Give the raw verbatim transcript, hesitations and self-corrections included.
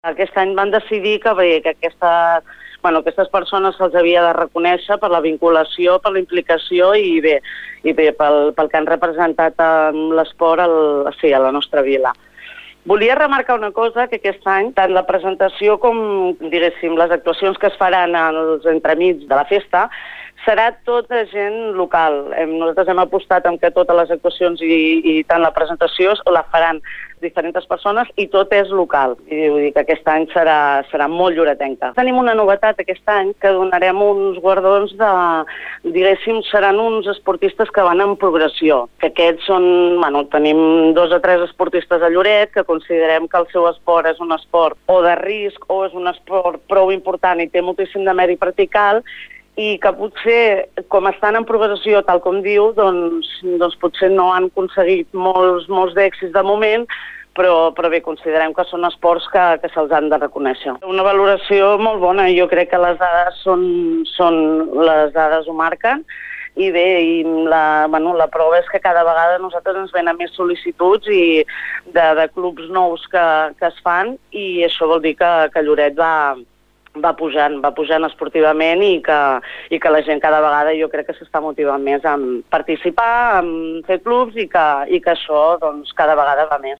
Aquest any van decidir que, bé, que aquesta, bueno, aquestes persones se'ls havia de reconèixer per la vinculació, per la implicació i bé, i bé pel, pel que han representat amb l'esport al, sí, a la nostra vila. Volia remarcar una cosa, que aquest any, tant la presentació com, diguéssim, les actuacions que es faran als entremig de la festa, serà tota gent local. Hem, nosaltres hem apostat en que totes les actuacions i, i tant la presentació la faran diferents persones i tot és local. I vull dir que aquest any serà, serà molt lloretenca. Tenim una novetat aquest any, que donarem uns guardons de, diguéssim, seran uns esportistes que van en progressió. Que aquests són, bueno, tenim dos o tres esportistes a Lloret que considerem que el seu esport és un esport o de risc o és un esport prou important i té moltíssim de mèrit practicar, i que potser, com estan en progressió, tal com diu, doncs, doncs potser no han aconseguit molts, molts d'èxits de moment, però, però bé, considerem que són esports que, que se'ls han de reconèixer. Una valoració molt bona, jo crec que les dades són, són les dades ho marquen, i bé, i la, bueno, la prova és que cada vegada nosaltres ens venen més sol·licituds i de, de clubs nous que, que es fan, i això vol dir que, que Lloret va... va pujant, va pujant esportivament i que, i que la gent cada vegada jo crec que s'està motivant més en participar, en fer clubs i que, i que això doncs, cada vegada va més.